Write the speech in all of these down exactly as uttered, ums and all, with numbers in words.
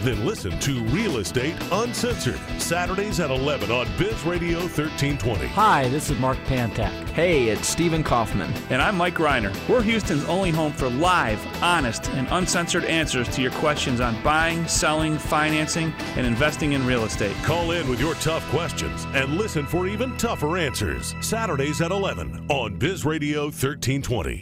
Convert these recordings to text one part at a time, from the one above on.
Then listen to Real Estate Uncensored, Saturdays at eleven on Biz Radio thirteen twenty. Hi, this is Mark Pantak. Hey, it's Stephen Kaufman. And I'm Mike Reiner. We're Houston's only home for live, honest, and uncensored answers to your questions on buying, selling, financing, and investing in real estate. Call in with your tough questions and listen for even tougher answers. Saturdays at eleven on Biz Radio thirteen twenty.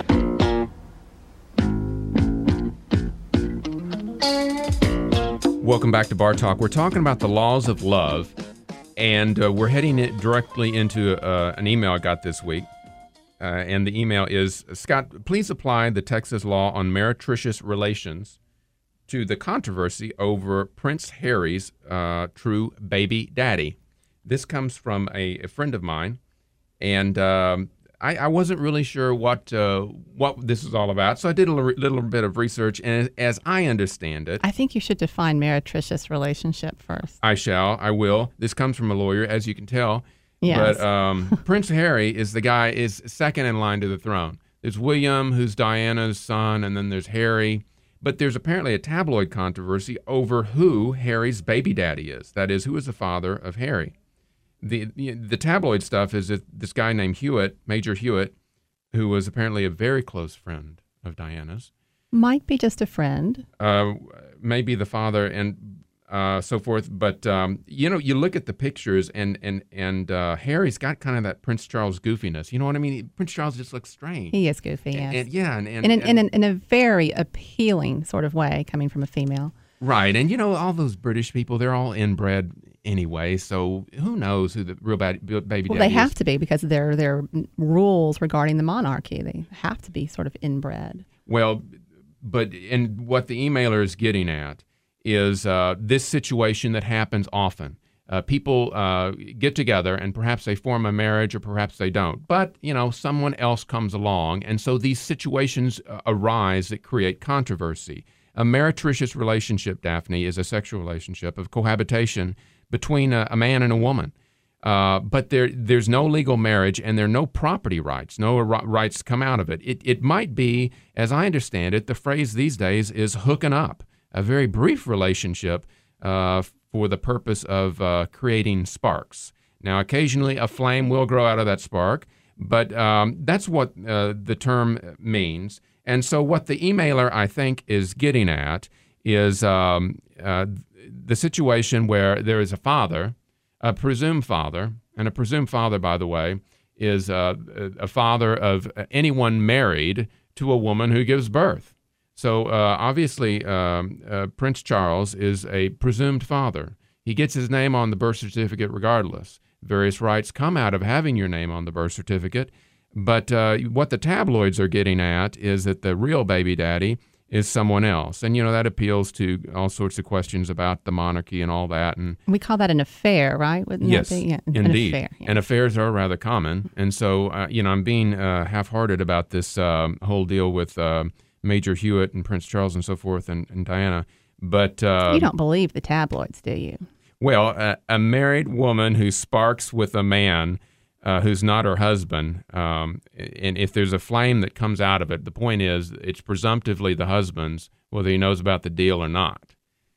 Welcome back to Bar Talk. We're talking about the laws of love, and uh, we're heading it directly into uh, an email I got this week. Uh, and the email is, Scott, please apply the Texas law on meretricious relations to the controversy over Prince Harry's uh, true baby daddy. This comes from a, a friend of mine, and um, I, I wasn't really sure what uh, what this is all about, so I did a little, little bit of research, and as I understand it... I think you should define meretricious relationship first. I shall. I will. This comes from a lawyer, as you can tell. Yes. But um, Prince Harry is the guy, is second in line to the throne. There's William, who's Diana's son, and then there's Harry. But there's apparently a tabloid controversy over who Harry's baby daddy is. That is, who is the father of Harry. The, the the tabloid stuff is that this guy named Hewitt, Major Hewitt, who was apparently a very close friend of Diana's. Might be just a friend. Uh, maybe the father and uh, so forth. But, um, you know, you look at the pictures and, and, and uh, Harry's got kind of that Prince Charles goofiness. You know what I mean? Prince Charles just looks strange. He is goofy, yes. And, and, yeah. And, and, in, an, and, in, an, in a very appealing sort of way coming from a female. Right. And, you know, all those British people, they're all inbred anyway, so who knows who the real bad, baby daddy well, they is. have to be because there there are rules regarding the monarchy. They have to be sort of inbred. Well, but and what the emailer is getting at is uh, this situation that happens often. Uh, people uh, get together and perhaps they form a marriage or perhaps they don't. But, you know, someone else comes along, and so these situations uh, arise that create controversy. A meretricious relationship, Daphne, is a sexual relationship of cohabitation between a, a man and a woman. Uh, but there, there's no legal marriage and there are no property rights. No r- rights come out of it. it. It might be, as I understand it, the phrase these days is hooking up, a very brief relationship uh, for the purpose of uh, creating sparks. Now, occasionally a flame will grow out of that spark, but um, that's what uh, the term means. And so what the emailer, I think, is getting at is um, uh, the situation where there is a father, a presumed father, and a presumed father, by the way, is uh, a father of anyone married to a woman who gives birth. So uh, obviously, um, uh, Prince Charles is a presumed father. He gets his name on the birth certificate regardless. Various rights come out of having your name on the birth certificate. But uh, what the tabloids are getting at is that the real baby daddy is someone else. And, you know, that appeals to all sorts of questions about the monarchy and all that. And we call that an affair, right? Wouldn't yes, that be? Yeah, indeed. An affair, yeah. And affairs are rather common. And so, uh, you know, I'm being uh, half-hearted about this uh, whole deal with uh, Major Hewitt and Prince Charles and so forth and, and Diana. But uh, you don't believe the tabloids, do you? Well, uh, a married woman who sparks with a man Uh, who's not her husband, um, and if there's a flame that comes out of it, the point is it's presumptively the husband's, whether he knows about the deal or not.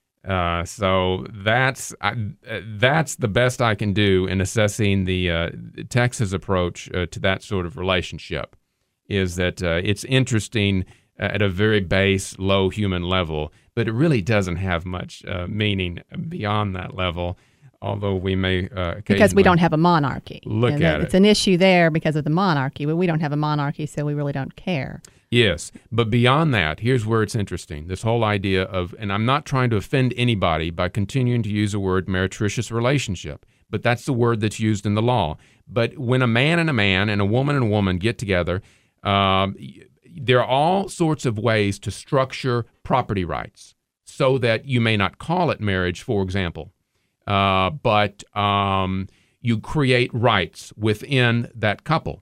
Uh, so that's I, uh, that's the best I can do in assessing the uh, Texas approach uh, to that sort of relationship, is that uh, it's interesting at a very base, low human level, but it really doesn't have much uh, meaning beyond that level. Although we may uh, because we don't have a monarchy. Look and at it's it. an issue there because of the monarchy, but we don't have a monarchy, so we really don't care. Yes, but beyond that, here's where it's interesting. This whole idea of, and I'm not trying to offend anybody by continuing to use the word meretricious relationship, but that's the word that's used in the law. But when a man and a man and a woman and a woman get together, um, there are all sorts of ways to structure property rights so that you may not call it marriage, for example. Uh, but um, you create rights within that couple.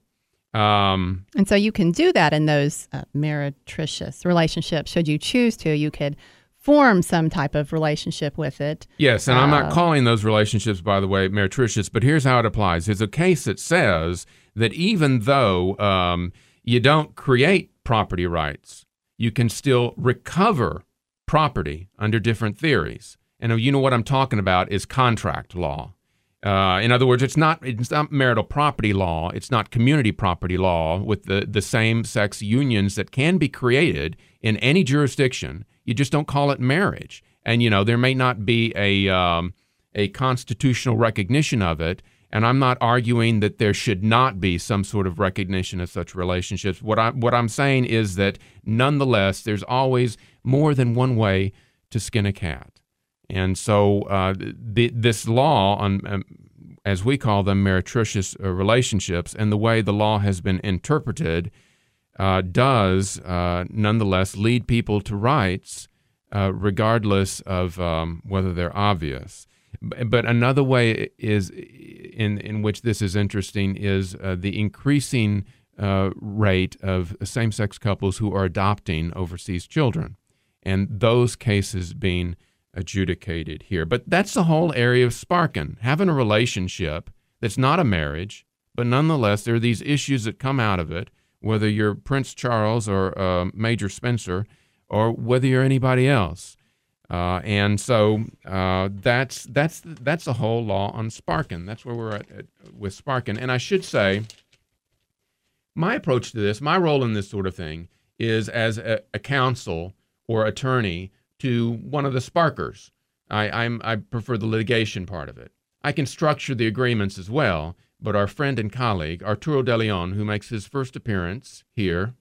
Um, and so you can do that in those uh, meretricious relationships. Should you choose to, you could form some type of relationship with it. Yes, and uh, I'm not calling those relationships, by the way, meretricious, but here's how it applies. There's a case that says that even though um, you don't create property rights, you can still recover property under different theories. And you know what I'm talking about is contract law. Uh, in other words, it's not it's not marital property law. It's not community property law with the, the same-sex unions that can be created in any jurisdiction. You just don't call it marriage. And, you know, there may not be a um, a constitutional recognition of it. And I'm not arguing that there should not be some sort of recognition of such relationships. What I what I'm saying is that nonetheless, there's always more than one way to skin a cat. And so uh, the, this law, on, um, as we call them, meretricious uh, relationships, and the way the law has been interpreted uh, does uh, nonetheless lead people to rights uh, regardless of um, whether they're obvious. But another way is in, in which this is interesting is uh, the increasing uh, rate of same-sex couples who are adopting overseas children, and those cases being adjudicated here. But that's the whole area of sparking, having a relationship that's not a marriage, but nonetheless there are these issues that come out of it, whether you're Prince Charles or uh, Major Spencer, or whether you're anybody else. Uh, and so uh, that's that's that's the whole law on sparking. That's where we're at, at with sparking. And I should say, my approach to this, my role in this sort of thing, is as a, a counsel or attorney to one of the sparkers. I, I'm, I prefer the litigation part of it. I can structure the agreements as well, but our friend and colleague, Arturo De Leon, who makes his first appearance here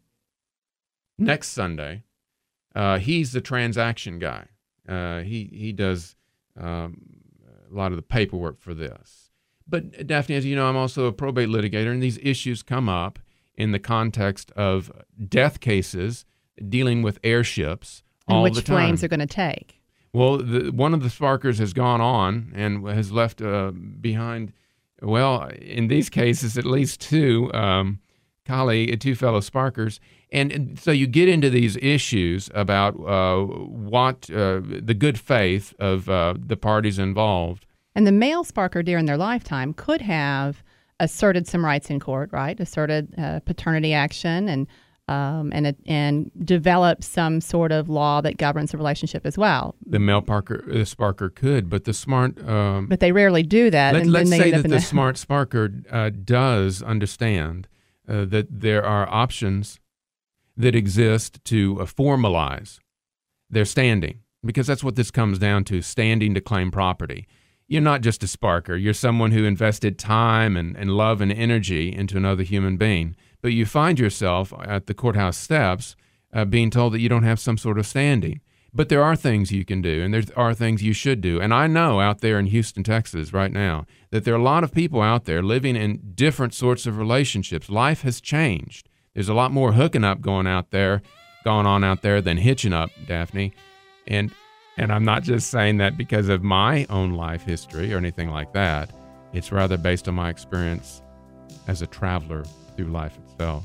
next Sunday, uh, he's the transaction guy. Uh, he he does um, a lot of the paperwork for this. But Daphne, as you know, I'm also a probate litigator, and these issues come up in the context of death cases dealing with heirships all the time. And which flames are going to take. Well, the, one of the sparkers has gone on and has left uh, behind, well, in these cases, at least two um, colleague, two fellow sparkers. And, and so you get into these issues about uh, what uh, the good faith of uh, the parties involved. And the male sparker during their lifetime could have asserted some rights in court, right? Asserted uh, paternity action and um, and and developed some sort of law that governs the relationship as well. The male Parker, the sparker could, but the smart. Um, but they rarely do that. Let, and let's then they say end up that in the the smart sparker uh, does understand uh, that there are options that exist to uh, formalize their standing, because that's what this comes down to, standing to claim property. You're not just a sparker. You're someone who invested time and, and love and energy into another human being. But you find yourself at the courthouse steps uh, being told that you don't have some sort of standing. But there are things you can do, and there are things you should do. And I know out there in Houston, Texas right now, that there are a lot of people out there living in different sorts of relationships. Life has changed. There's a lot more hooking up going out there, going on out there than hitching up, Daphne. And and I'm not just saying that because of my own life history or anything like that. It's rather based on my experience as a traveler through life itself.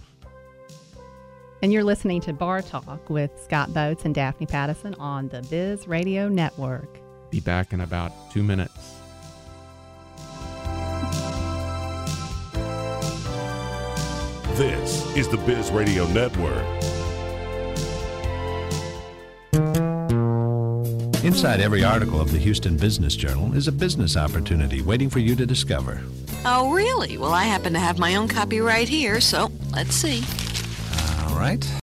And you're listening to Bar Talk with Scott Boats and Daphne Pattison on the Biz Radio Network. Be back in about two minutes. This is the Biz Radio Network. Inside every article of the Houston Business Journal is a business opportunity waiting for you to discover. Oh, really? Well, I happen to have my own copy right here, so let's see. All right.